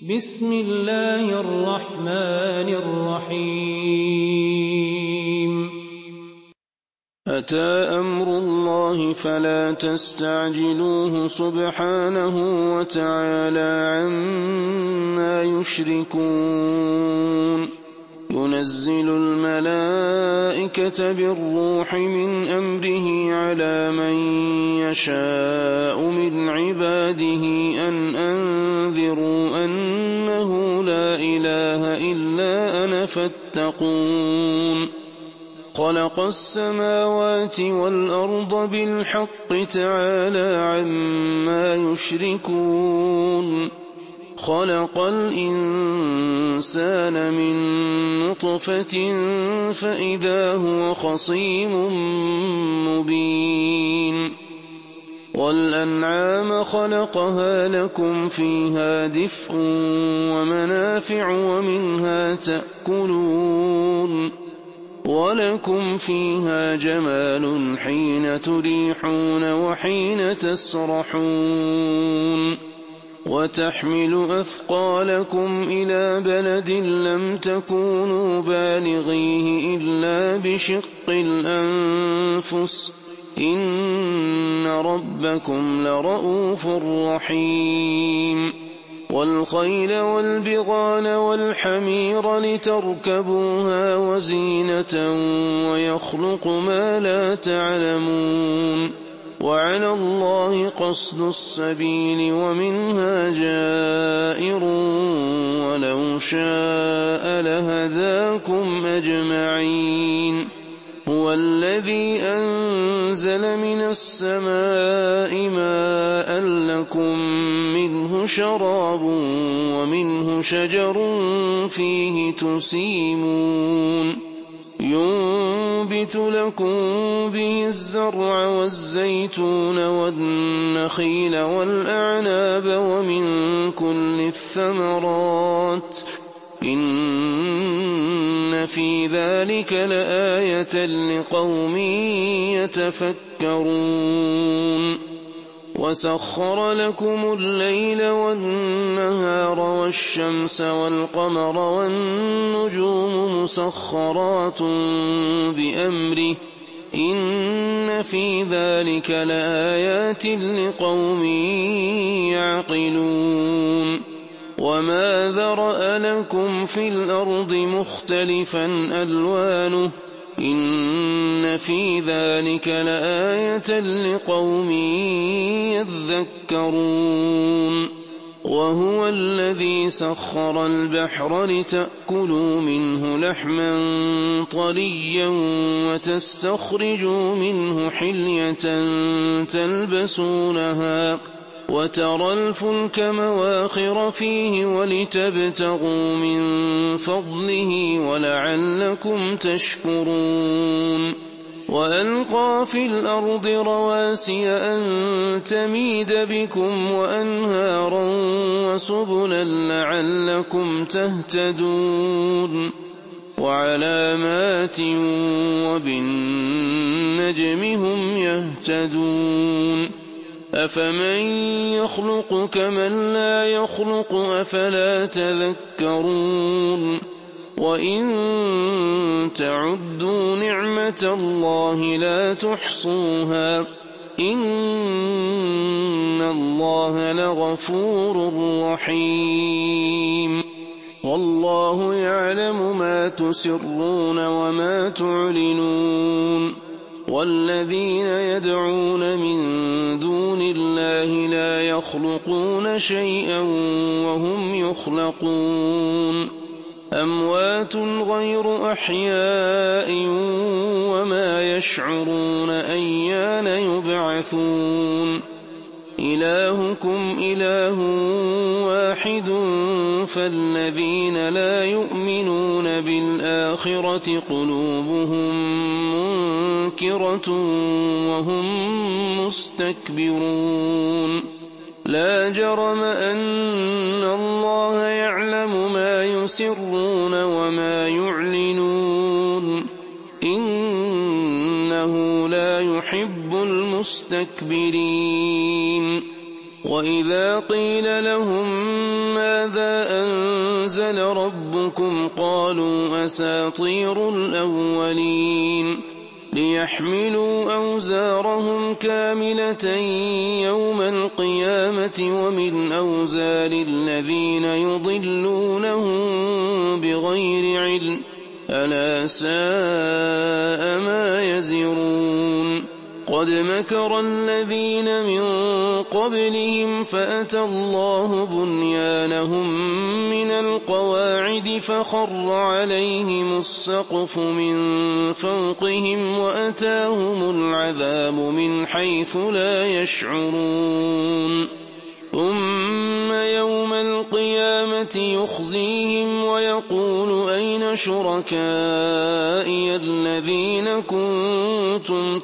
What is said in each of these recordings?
بسم الله الرحمن الرحيم أتى أمر الله فلا تستعجلوه سبحانه وتعالى عما يشركون ينزل الملائكة بالروح من أمره على من يشاء من عباده أن أنذروا أنه لا إله إلا أنا فاتقون خلق السماوات والأرض بالحق تعالى عما يشركون خلق الإنسان من نطفة فإذا هو خصيم مبين والأنعام خلقها لكم فيها دفء ومنافع ومنها تأكلون ولكم فيها جمال حين تريحون وحين تسرحون وتحمل أثقالكم إلى بلد لم تكونوا بالغيه إلا بشق الأنفس إن ربكم لرءوف رحيم والخيل والبغال والحمير لتركبوها وزينة ويخلق ما لا تعلمون وعلى الله قصد السبيل ومنها جائر ولو شاء لهداكم أجمعين هو الذي أنزل من السماء ماء لكم منه شراب ومنه شجر فيه تسيمون ينبت لكم به الزرع والزيتون والنخيل والأعناب ومن كل الثمرات إن في ذلك لآية لقوم يتفكرون وسخر لكم الليل والنهار والشمس والقمر والنجوم مسخرات بأمره إن في ذلك لآيات لقوم يعقلون وما ذرأ لكم في الأرض مختلفا ألوانه إن في ذلك لآية لقوم يذكرون وهو الذي سخر البحر لتأكلوا منه لحما طريا وتستخرجوا منه حلية تلبسونها وترى الفلك مواخر فيه ولتبتغوا من فضله ولعلكم تشكرون وألقى في الأرض رواسي أن تميد بكم وأنهارا وسبلا لعلكم تهتدون وعلامات وبالنجم هم يهتدون أفمن يخلق كمن لا يخلق أفلا تذكرون وإن تعدوا نعمة الله لا تحصوها إن الله لغفور رحيم والله يعلم ما تسرون وما تعلنون والذين يدعون من دون الله لا يخلقون شيئا وهم يخلقون أموات غير أحياء وما يشعرون أيان يبعثون إلهكم إله واحد فالذين لا يؤمنون بالآخرة قلوبهم منكرة وهم مستكبرون لا جرم أن الله يعلم ما يسرون وما يعلنون إنه لا يحب المستكبرين وإذا قيل لهم ماذا أنزل ربكم قالوا أساطير الأولين ليحملوا أوزارهم كاملة يوم القيامة ومن أوزار الذين يضلونهم بغير علم ألا ساء ما يزرون قد مكر الذين من قبلهم فأتى الله بنيانهم من القواعد فخر عليهم السقف من فوقهم وأتاهم العذاب من حيث لا يشعرون ثم يوم القيامة يخزيهم ويقول أين شركائي الذين كنتم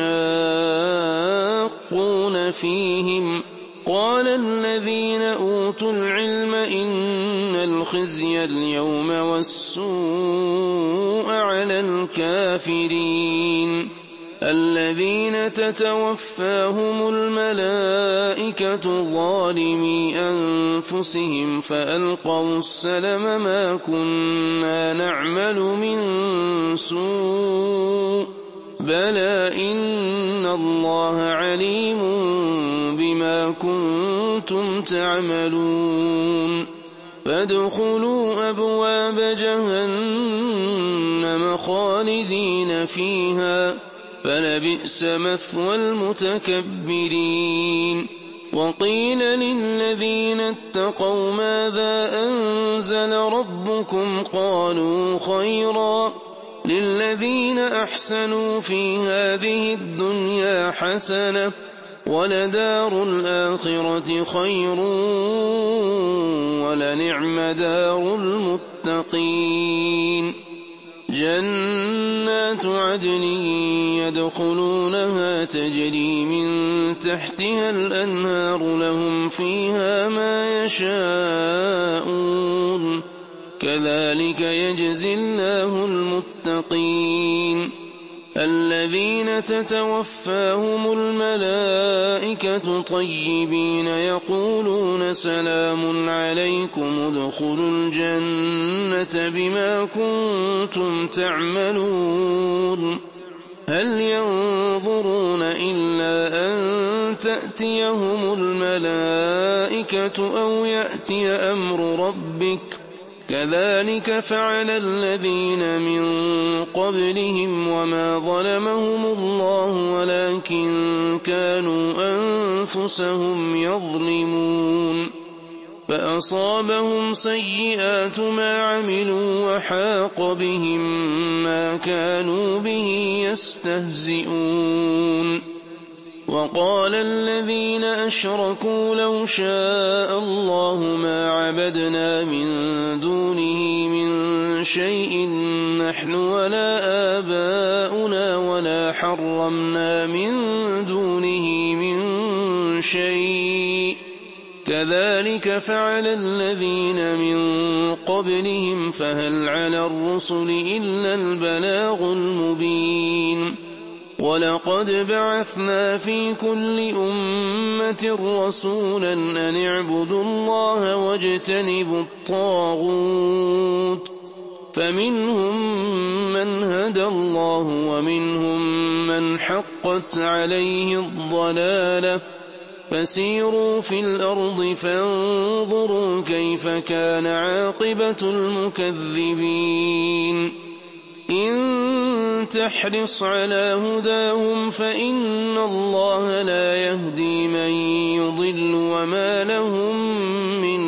تشاقون فيهم قال الذين أوتوا العلم إن الخزي اليوم والسوء على الكافرين الذين تتوفاهم الملائكة ظالمي أنفسهم فألقوا السلم ما كنا نعمل من سوء بلى إن الله عليم بما كنتم تعملون فادخلوا أبواب جهنم خالدين فيها فلبئس مثوى المتكبرين وقيل للذين اتقوا ماذا أنزل ربكم قالوا خيرا للذين أحسنوا في هذه الدنيا حسنة ولدار الآخرة خير ولنعم دار المتقين جنات عدن يدخلونها تجري من تحتها الأنهار لهم فيها ما يشاءون كذلك يجزي الله المتقين الذين تتوفاهم الملائكة طيبين يقولون سلام عليكم ادخلوا الجنة بما كنتم تعملون هل ينظرون إلا أن تأتيهم الملائكة أو يأتي أمر ربك كذلك فعل الذين من قبلهم وما ظلمهم الله ولكن كانوا أنفسهم يظلمون فأصابهم سيئات ما عملوا وحاق بهم ما كانوا به يستهزئون وقال الذين أشركوا لو شاء الله ما عبدنا من دونه من شيء نحن ولا آباؤنا ولا حرمنا من دونه من شيء كذلك فعل الذين من قبلهم فهل على الرسل إلا البلاغ المبين ولقد بعثنا في كل أمة رسولا أن اعبدوا الله واجتنبوا الطاغوت فمنهم من هدى الله ومنهم من حقت عليه الضلالة فسيروا في الأرض فانظروا كيف كان عاقبة المكذبين إن تحرص على هداهم فإن الله لا يهدي من يضل وما لهم من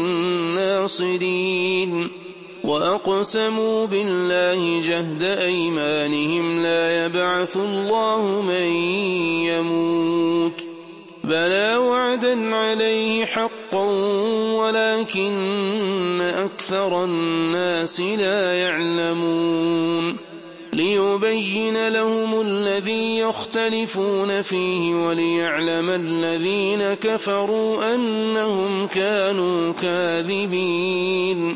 ناصرين وأقسموا بالله جهد أيمانهم لا يبعث الله من يموت بلى وعدا عليه حقا ولكن أكثر الناس لا يعلمون ليبين لهم الذي يختلفون فيه وليعلم الذين كفروا أنهم كانوا كاذبين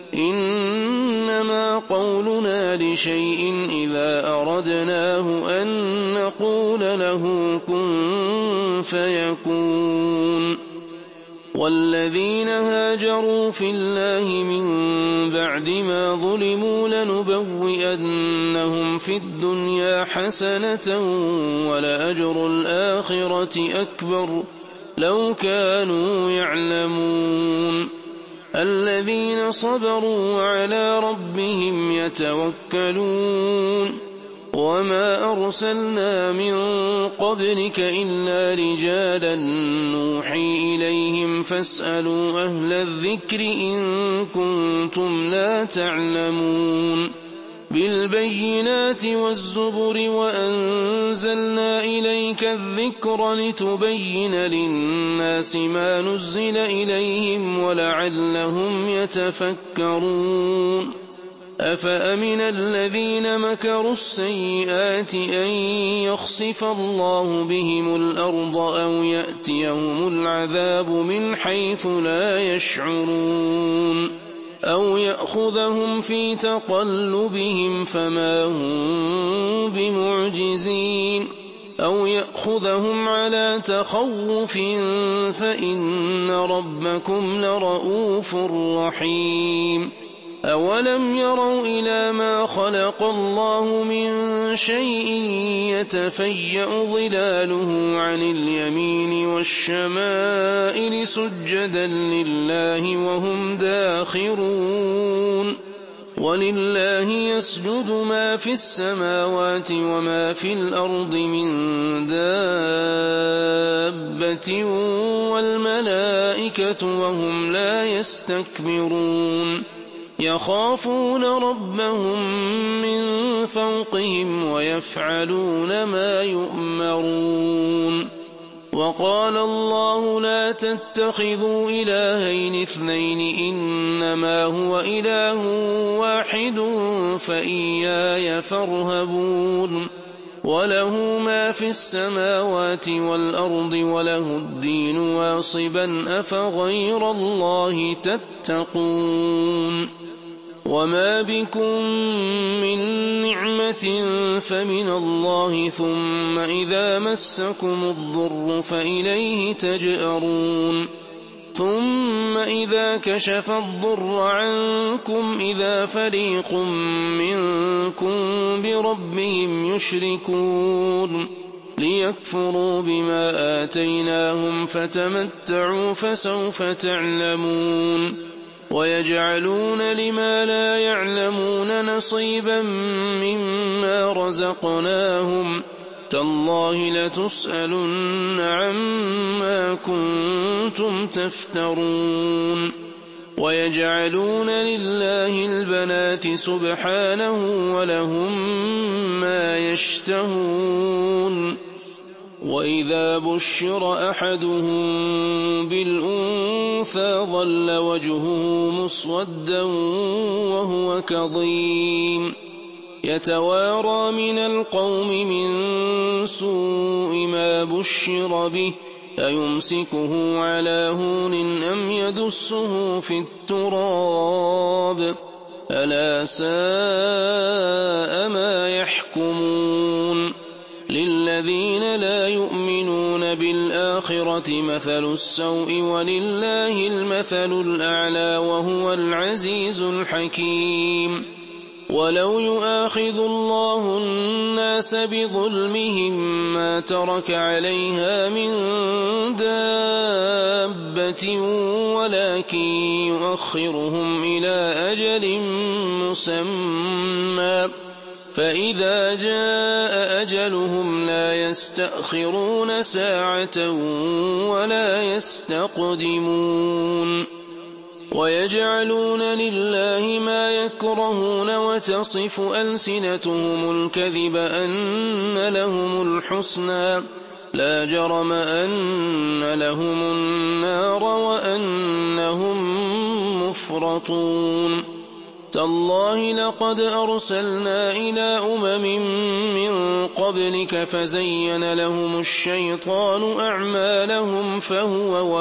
إنما قولنا لشيء إذا أردناه أن نقول له كن فيكون والذين هاجروا في الله من بعد ما ظلموا لنبوئنهم في الدنيا حسنة ولأجر الآخرة أكبر لو كانوا يعلمون الذين صبروا وعلى ربهم يتوكلون وما أرسلنا من قبلك إلا رجالا نوحي إليهم فاسألوا أهل الذكر إن كنتم لا تعلمون بالبينات والزبر وأنزلنا إليك الذكر لتبين للناس ما نزل إليهم ولعلهم يتفكرون أفأمن الذين مكروا السيئات أن يخسف الله بهم الأرض أو يأتيهم العذاب من حيث لا يشعرون أو يأخذهم في تقلبهم فما هم بمعجزين أو يأخذهم على تخوف فإن ربكم لرؤوف رحيم أولم يروا إلى ما خلق الله من شيء يتفيأ ظلاله عن اليمين والشمائل سجدا لله وهم داخرون ولله يسجد ما في السماوات وما في الأرض من دابة والملائكة وهم لا يستكبرون يخافون ربهم من فوقهم ويفعلون ما يؤمرون وقال الله لا تتخذوا إلهين اثنين إنما هو إله واحد فإياي فارهبون وله ما في السماوات والأرض وله الدين واصبا أفغير الله تتقون وما بكم من نعمة فمن الله ثم إذا مسكم الضر فإليه تجأرون ثم إذا كشف الضر عنكم إذا فريق منكم بربهم يشركون ليكفروا بما آتيناهم فتمتعوا فسوف تعلمون ويجعلون لما لا يعلمون نصيبا مما رزقناهم تالله لتسألن عما كنتم تفترون ويجعلون لله البنات سبحانه ولهم ما يشتهون وإذا بشر أحدهم بالأنثى ظل وجهه مسودا وهو كظيم يتوارى من القوم من سوء ما بشر به أيمسكه على هون أم يدسه في التراب ألا ساء ما يحكمون للذين لا يؤمنون بالآخرة مثل السوء ولله المثل الأعلى وهو العزيز الحكيم ولو يؤاخذ الله الناس بظلمهم ما ترك عليها من دابة ولكن يؤخرهم إلى أجل مسمى فإذا جاء أجلهم لا يستأخرون ساعة ولا يستقدمون ويجعلون لله ما يكرهون وتصف ألسنتهم الكذب أن لهم الحسنى لا جرم أن لهم النار وأنهم مفرطون تالله لقد أرسلنا إلى من قبلك فزين لهم الشيطان أعمالهم فهو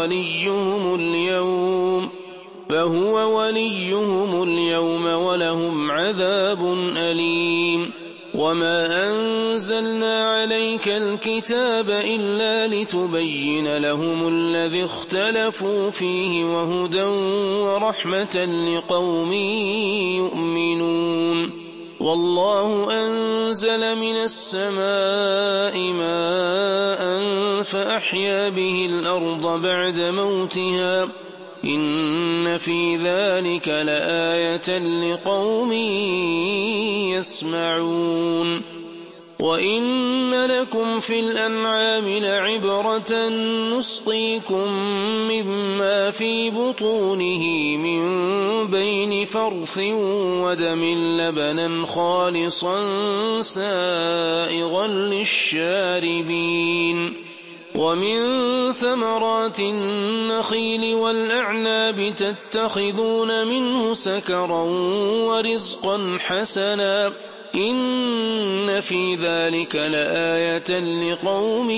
وليهم اليوم ولهم عذاب أليم وما أنزلنا عليك الكتاب إلا لتبين لهم الذي اختلفوا فيه وهدى ورحمة لقوم يؤمنون والله أنزل من السماء ماء فأحيا به الأرض بعد موتها إن في ذلك لآية لقوم يسمعون وإن لكم في الأنعام لعبرة نسقيكم مما في بطونه من بين فرث ودم لبنا خالصا سائغا للشاربين ومن ثمرات النخيل والأعناب تتخذون منه سكرا ورزقا حسنا إن في ذلك لآية لقوم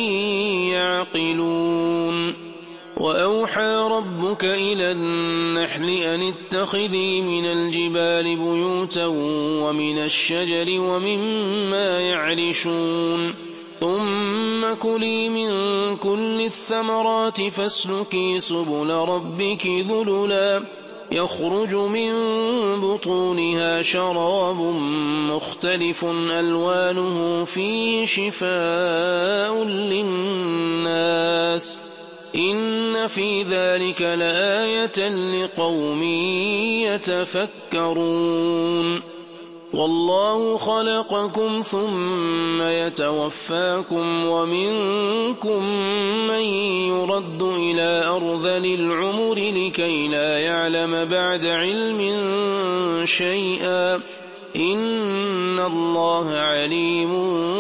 يعقلون وأوحى ربك إلى النحل أن اتخذي من الجبال بيوتا ومن الشجر ومما يعرشون ثم كلي من كل الثمرات فاسلكي سبل ربك ذللا يخرج من بطونها شراب مختلف ألوانه فيه شفاء للناس إن في ذلك لآية لقوم يتفكرون والله خلقكم ثم يتوفاكم ومنكم من يرد إلى أرذل العمر لكي لا يعلم بعد علم شيئا إن الله عليم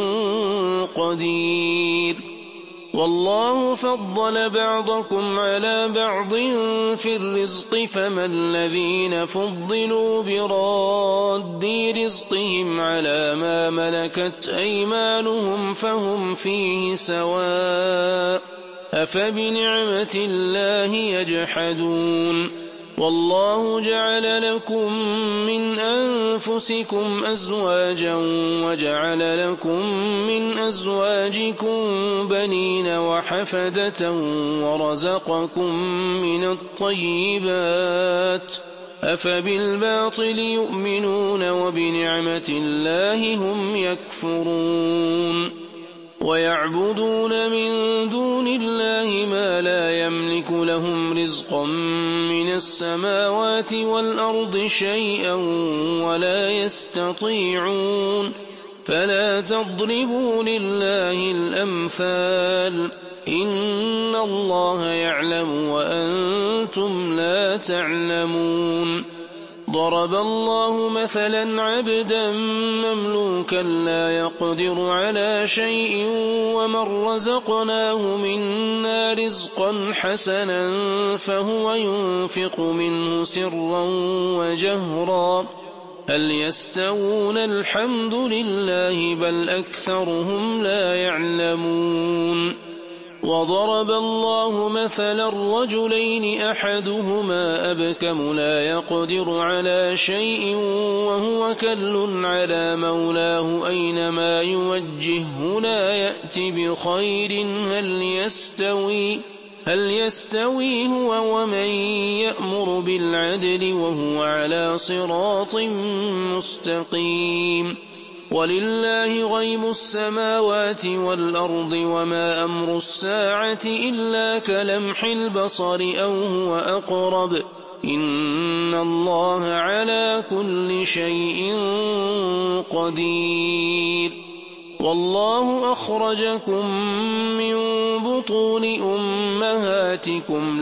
قدير والله فضل بعضكم على بعض في الرزق فما الذين فضلوا براد رزقهم على ما ملكت أيمانهم فهم فيه سواء أفبنعمة الله يجحدون والله جعل لكم من أنفسكم أزواجا وجعل لكم من أزواجكم بنين وحفدة ورزقكم من الطيبات أفبالباطل يؤمنون وبنعمة الله هم يكفرون ويعبدون من دون الله ما لا يملك لهم رزقا من السماوات والأرض شيئا ولا يستطيعون فلا تضربوا لله الأمثال إن الله يعلم وأنتم لا تعلمون ضرب الله مثلا عبدا مملوكا لا يقدر على شيء ومن رزقناه منا رزقا حسنا فهو ينفق منه سرا وجهرا هل يستوون الحمد لله بل أكثرهم لا يعلمون وضرب الله مثلا رجلين أحدهما أبكم لا يقدر على شيء وهو كل على مولاه أينما يوجهه لا يأت بخير هل يستوي هو ومن يأمر بالعدل وهو على صراط مستقيم ولله غيب السماوات والأرض وما أمر الساعة إلا كلمح البصر أو هو أقرب إن الله على كل شيء قدير والله أخرجكم من بطون أمهاتكم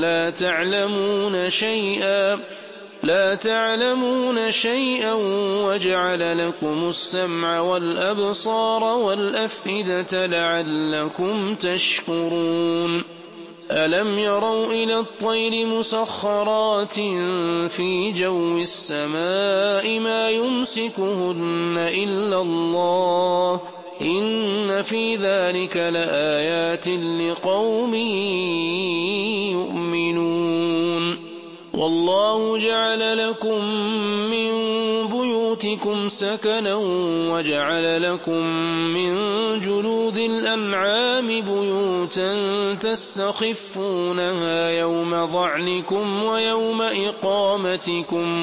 لا تعلمون شيئا وجعل لكم السمع والأبصار والأفئدة لعلكم تشكرون ألم يروا إلى الطير مسخرات في جو السماء ما يمسكهن إلا الله إن في ذلك لآيات لقوم يؤمنون والله جعل لكم من بيوتكم سكنا وجعل لكم من جلود الأنعام بيوتا تستخفونها يوم ظعنكم ويوم إقامتكم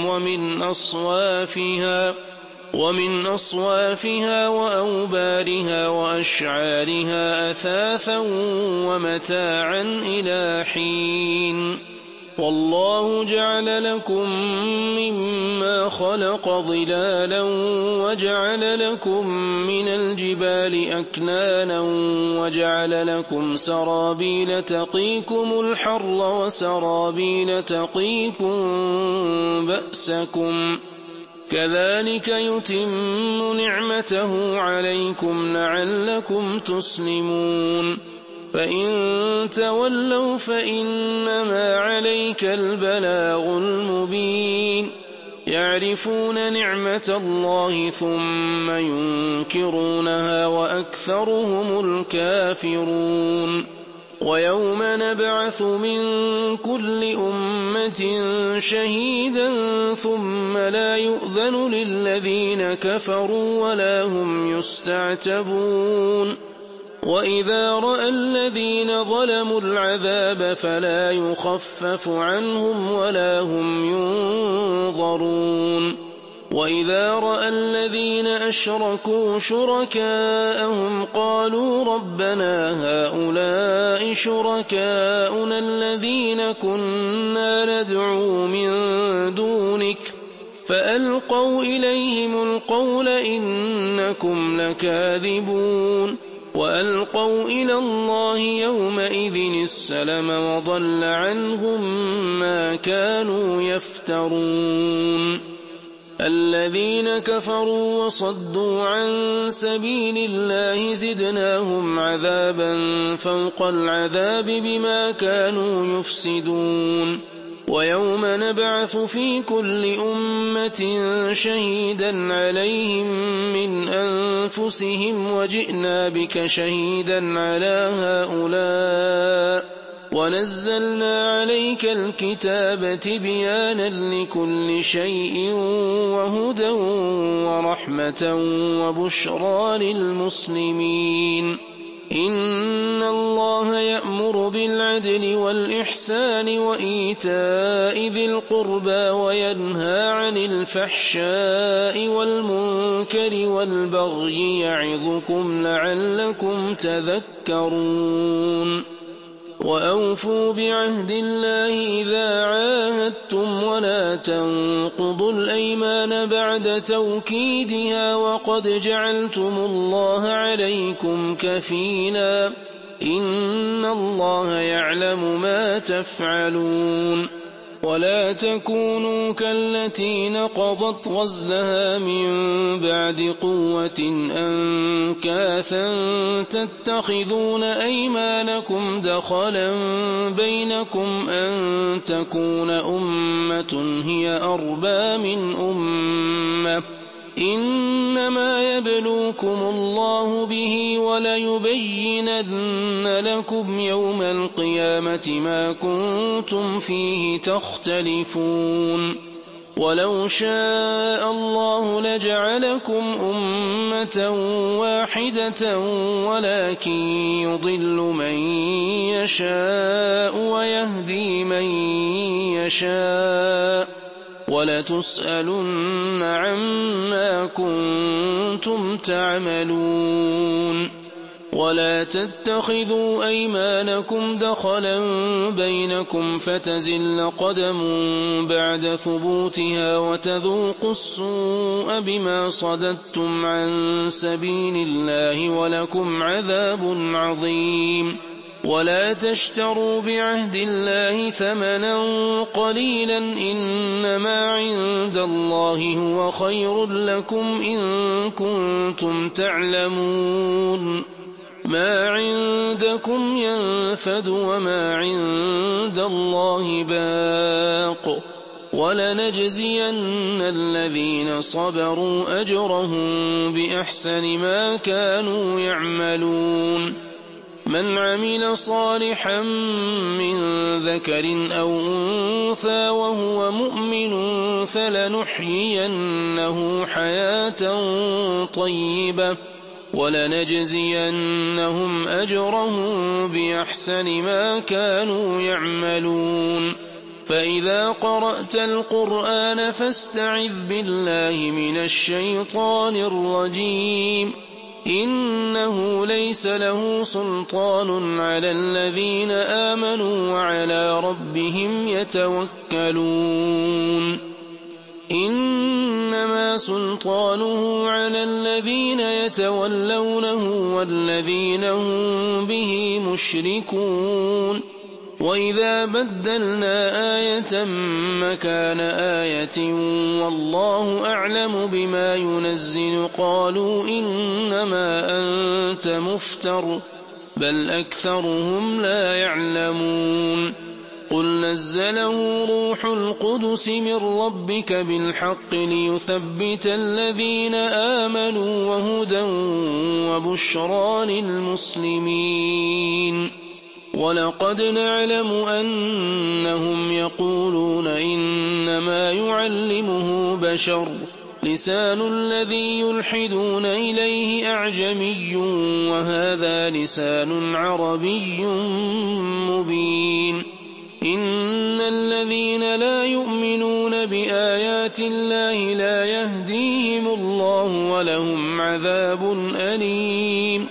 ومن أصوافها وأوبارها وأشعارها أثاثا ومتاعا إلى حين والله جعل لكم مما خلق ظلالا وجعل لكم من الجبال أكنانا وجعل لكم سرابيل تقيكم الحر وسرابيل تقيكم بأسكم كذلك يتم نعمته عليكم لعلكم تسلمون فإن تولوا فإنما عليك البلاغ المبين يعرفون نعمة الله ثم ينكرونها وأكثرهم الكافرون ويوم نبعث من كل أمة شهيدا ثم لا يؤذن للذين كفروا ولا هم يستعتبون وإذا رأى الذين ظلموا العذاب فلا يخفف عنهم ولا هم ينظرون وإذا رأى الذين أشركوا شركاءهم قالوا ربنا هؤلاء شركاؤنا الذين كنا ندعو من دونك فألقوا إليهم القول إنكم لكاذبون وألقوا إلى الله يومئذ السلم وضل عنهم ما كانوا يفترون الذين كفروا وصدوا عن سبيل الله زدناهم عذابا فوق العذاب بما كانوا يفسدون ويوم نبعث في كل أمة شهيدا عليهم من أنفسهم وجئنا بك شهيدا على هؤلاء ونزلنا عليك الكتاب تبيانا لكل شيء وهدى ورحمة وبشرى للمسلمين إن الله يأمر بالعدل والإحسان وإيتاء ذي القربى وينهى عن الفحشاء والمنكر والبغي يعظكم لعلكم تذكرون وأوفوا بعهد الله إذا عاهدتم ولا تنقضوا الأيمان بعد توكيدها وقد جعلتم الله عليكم كفيلا إن الله يعلم ما تفعلون ولا تكونوا كالتي نقضت غزلها من بعد قوة أنكاثا تتخذون أيمانكم دخلا بينكم أن تكون أمة هي أربى من أمة إنما يبلوكم الله به وليبينن لكم يوم القيامة ما كنتم فيه تختلفون ولو شاء الله لجعلكم أمة واحدة ولكن يضل من يشاء ويهدي من يشاء ولتسألن عما كنتم تعملون ولا تتخذوا أيمانكم دخلا بينكم فتزل قدم بعد ثبوتها وتذوقوا السوء بما صددتم عن سبيل الله ولكم عذاب عظيم ولا تشتروا بعهد الله ثمنا قليلا إنما عند الله هو خير لكم إن كنتم تعلمون ما عندكم ينفد وما عند الله باق ولنجزين الذين صبروا أجرهم بأحسن ما كانوا يعملون مَنْ عَمِلَ صَالِحًا مِّن ذَكَرٍ أَوْ أُنثَىٰ وَهُوَ مُؤْمِنٌ فَلَنُحْيِيَنَّهُ حَيَاةً طَيِّبَةً وَلَنَجْزِيَنَّهُمْ أَجْرَهُم بِأَحْسَنِ مَا كَانُوا يَعْمَلُونَ فَإِذَا قَرَأْتَ الْقُرْآنَ فَاسْتَعِذْ بِاللَّهِ مِنَ الشَّيْطَانِ الرَّجِيمِ إِنَّهُ لَيْسَ لَهُ سُلْطَانٌ عَلَى الَّذِينَ آمَنُوا وَعَلَىٰ رَبِّهِمْ يَتَوَكَّلُونَ إِنَّمَا سُلْطَانُهُ عَلَى الَّذِينَ يَتَوَلَّوْنَهُ وَالَّذِينَ هُم بِهِ مُشْرِكُونَ وَإِذَا بَدَّلْنَا آيَةً مَّكَانَ آيَةٍ وَاللَّهُ أَعْلَمُ بِمَا يُنَزِّلُ قَالُوا إِنَّمَا أَنتَ مُفْتَرٍ بَلْ أَكْثَرُهُمْ لَا يَعْلَمُونَ قُلْ نَزَّلَهُ رُوحُ الْقُدُسِ مِن رَّبِّكَ بِالْحَقِّ لِيُثَبِّتَ الَّذِينَ آمَنُوا وَهُدًى وَبُشْرَىٰ لِلْمُسْلِمِينَ وَلَقَدْ نَعْلَمُ أَنَّهُمْ يَقُولُونَ إِنَّمَا يُعَلِّمُهُ بَشَرٌ لِّسَانُ الَّذِي يُلْحِدُونَ إِلَيْهِ أَعْجَمِيٌّ وَهَٰذَا لِسَانٌ عَرَبِيٌّ مُّبِينٌ إِنَّ الَّذِينَ لَا يُؤْمِنُونَ بِآيَاتِ اللَّهِ لَا يَهْدِيهِمُ اللَّهُ وَلَهُمْ عَذَابٌ أَلِيمٌ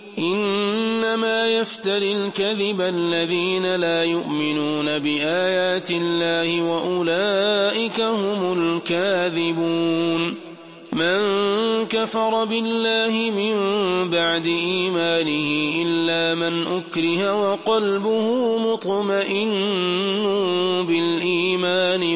إِنَّمَا يَفْتَرِي الْكَذِبَ الَّذِينَ لَا يُؤْمِنُونَ بِآيَاتِ اللَّهِ وَأُولَٰئِكَ هُمُ الْكَاذِبُونَ مَن كَفَرَ بِاللَّهِ مِن بَعْدِ إِيمَانِهِ إِلَّا مَنْ أُكْرِهَ وَقَلْبُهُ مُطْمَئِنٌّ بِالْإِيمَانِ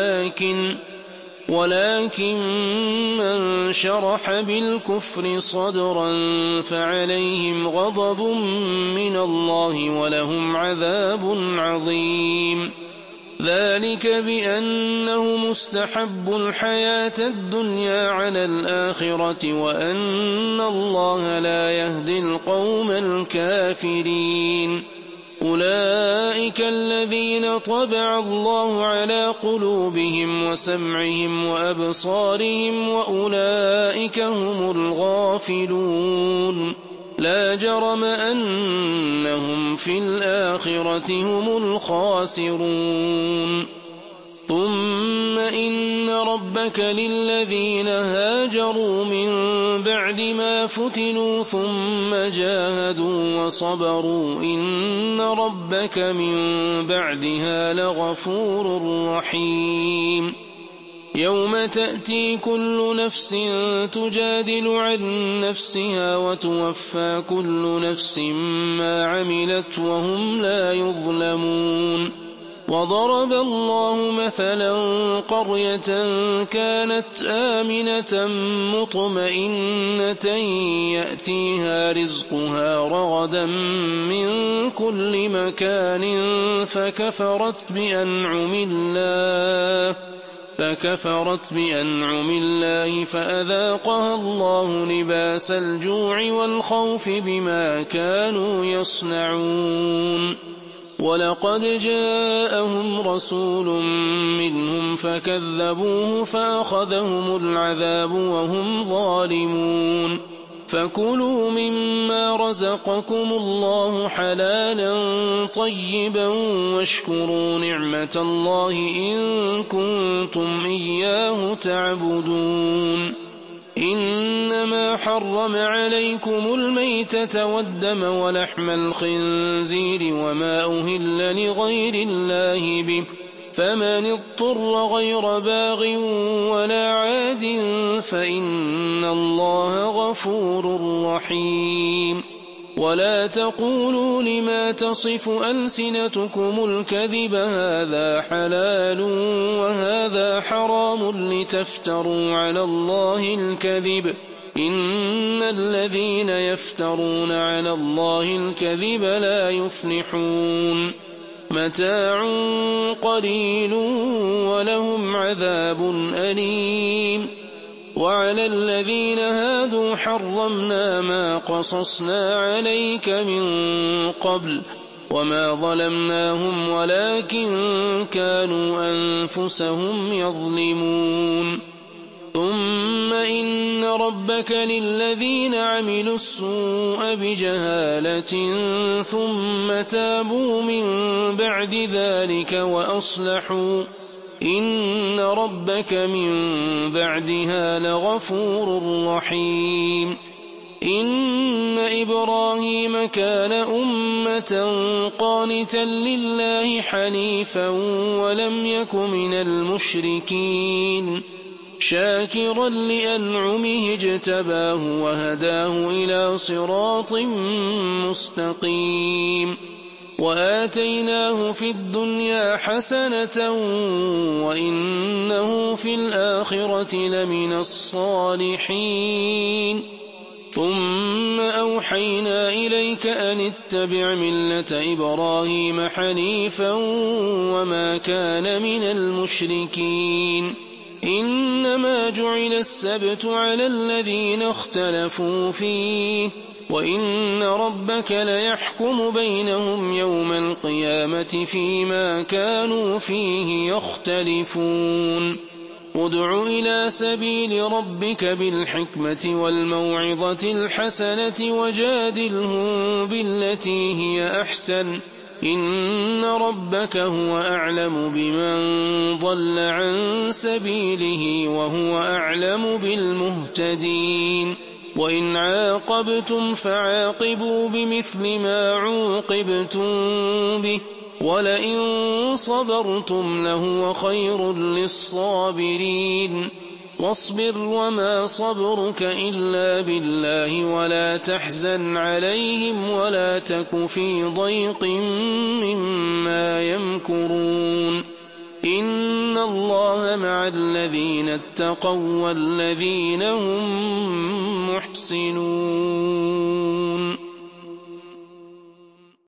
ولكن من شرح بالكفر صدرا فعليهم غضب من الله ولهم عذاب عظيم ذلك بأنه مستحب الحياة الدنيا على الآخرة وأن الله لا يهدي القوم الكافرين أولئك الذين طبع الله على قلوبهم وسمعهم وأبصارهم وأولئك هم الغافلون لا جرم أنهم في الآخرة هم الخاسرون ثم إن ربك للذين هاجروا من بعد ما فتنوا ثم جاهدوا وصبروا إن ربك من بعدها لغفور رحيم يوم تأتي كل نفس تجادل عن نفسها وتوفى كل نفس ما عملت وهم لا يظلمون وضرب الله مثلا قرية كانت آمنة مطمئنة يأتيها رزقها رغدا من كل مكان فكفرت بأنعم الله فأذاقها الله لباس الجوع والخوف بما كانوا يصنعون ولقد جاءهم رسول منهم فكذبوه فأخذهم العذاب وهم ظالمون فكلوا مما رزقكم الله حلالا طيبا واشكروا نعمة الله إن كنتم إياه تعبدون إنما حرم عليكم الميتة والدم ولحم الخنزير وما أهل لغير الله به فمن اضطر غير باغ ولا عاد فإن الله غفور رحيم ولا تقولوا لما تصف ألسنتكم الكذب هذا حلال وهذا حرام لتفتروا على الله الكذب إن الذين يفترون على الله الكذب لا يفلحون متاع قليل ولهم عذاب أليم وعلى الذين هادوا حرمنا ما قصصنا عليك من قبل وما ظلمناهم ولكن كانوا أنفسهم يظلمون ثم إن ربك للذين عملوا السوء بجهالة ثم تابوا من بعد ذلك وأصلحوا إن ربك من بعدها لغفور رحيم إن إبراهيم كان أمة قانتا لله حنيفا ولم يك من المشركين شاكرا لأنعمه اجتباه وهداه إلى صراط مستقيم وآتيناه في الدنيا حسنة وإنه في الآخرة لمن الصالحين ثم أوحينا إليك أن اتبع ملة إبراهيم حنيفا وما كان من المشركين إنما جعل السبت على الذين اختلفوا فيه وإن ربك ليحكم بينهم يوم القيامة فيما كانوا فيه يختلفون ادع إلى سبيل ربك بالحكمة والموعظة الحسنة وجادلهم بالتي هي أحسن إن ربك هو أعلم بمن ضل عن سبيله وهو أعلم بالمهتدين وإن عاقبتم فعاقبوا بمثل ما عوقبتم به ولئن صبرتم لهو خير للصابرين واصبر وما صبرك إلا بالله ولا تحزن عليهم ولا تك في ضيق مما يمكرون إن الله مع الذين اتقوا والذين هم محسنون